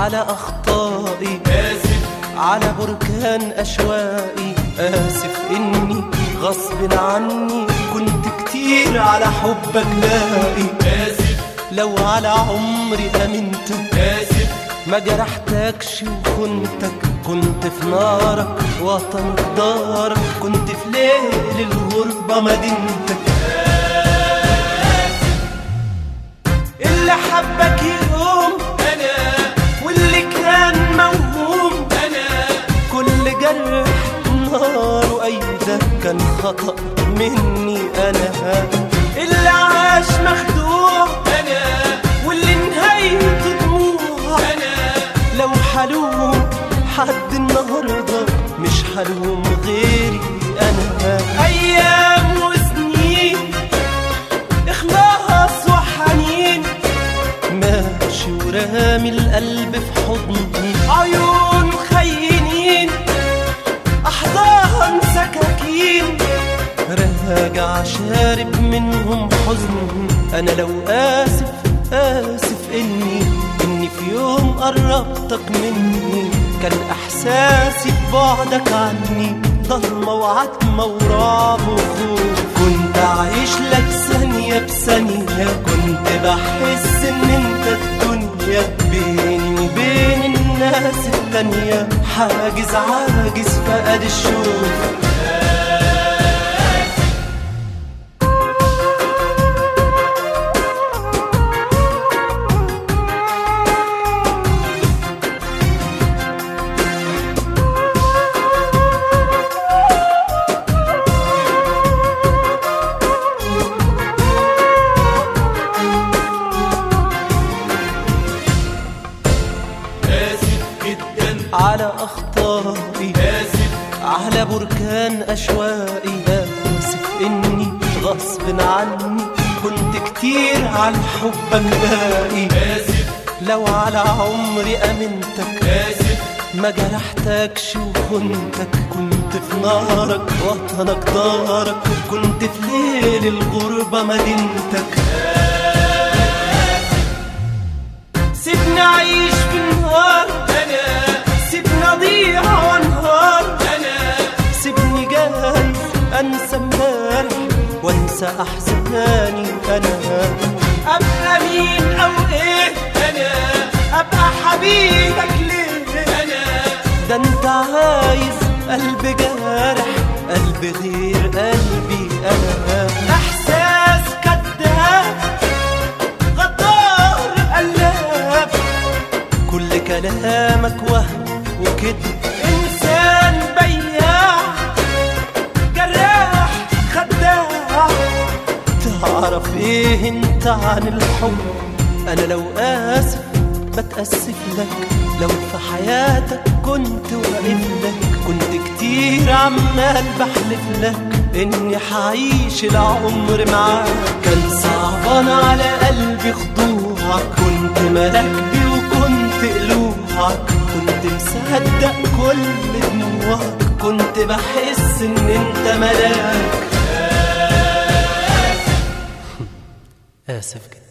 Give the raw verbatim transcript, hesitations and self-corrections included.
على أخطائي، آسف على بركان أشواقي، آسف إني غصب عني كنت كتير على حبك لاقي، آسف لو على عمري أمنتك، آسف ما جرحتكش وخنتك، كنت في نارك وطنك دارك، كنت في ليل الغربة مدينتك. اللي حبك يقوم أنا، واللي كان موهوم أنا كل جرح نار أيده كان خطأ مني أنا، اللي عاش مخدوع أنا واللي نهايته دموع، أنا لو حلوم حد النهارده مش حلوم غيري أنا. أيام وسنين إخلاص وحنين ماشي ورامي القلب في حضني، عيون خينين أحضان سكاكين راجع شارب منهم حزن. أنا لو آسف آسف إني إني في يوم قربتك مني، كان إحساسي ببعدك عني ضلمة وعتمة ورعب وخوف، كنت عايش لك ثانية بثانية، كنت بحس إن أنت الدنيا بيني وبين الناس التانية، حاجز عاجز فقد الشوف. على أخطائي، آسف على بركان أشواقي، آسف إني غصب عني كنت كتير على حبك باقي، آسف لو على عمري أمنتك، آسف ما جرحتكش وخنتك، كنت في نارك وطنك دارك، كنت في ليل الغربة مدينتك. سيبني أعيش في النهار، أنا سيبني أضيع وانهار، أنا سيبني جايز أنسى امبارح وانسى أحزاني، أنا أبقى مين أو إيه، أنا أبقى حبيبك ليه، أنا ده أنت عايز قلب جارح، قلب غير قلبي أنا، إحساس كداب غدار قلاب، كل كلامك وهم وكذب، إنسان بياع جراح خداع، تعرف إيه أنت عن الحب؟ أنا لو آسف بتأسف لك، لو في حياتك كنت واقف لك، كنت كتير عمال بحلف لك إني حعيش العمر معاك، كان صعبان على قلبي خضوعك، كنت ملاك وكنت قلوعك، كنت مصدق كل دموعك، كنت بحس إن أنت ملاك. آسف جدا.